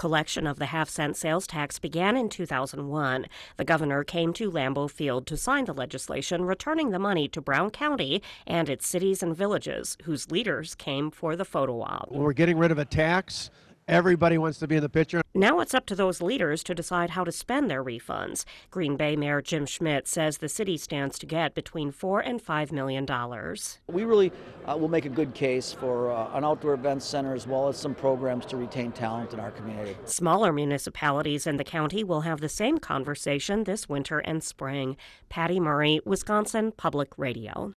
Collection of the half-cent sales tax began in 2001. The governor came to Lambeau Field to sign the legislation returning the money to Brown County and its cities and villages, whose leaders came for the photo op. When we're getting rid of a tax, everybody wants to be in the picture. Now it's up to those leaders to decide how to spend their refunds. Green Bay Mayor Jim Schmidt says the city stands to get between $4 and $5 million. We really will make a good case for an outdoor events center as well as some programs to retain talent in our community. Smaller municipalities in the county will have the same conversation this winter and spring. Patty Murray, Wisconsin Public Radio.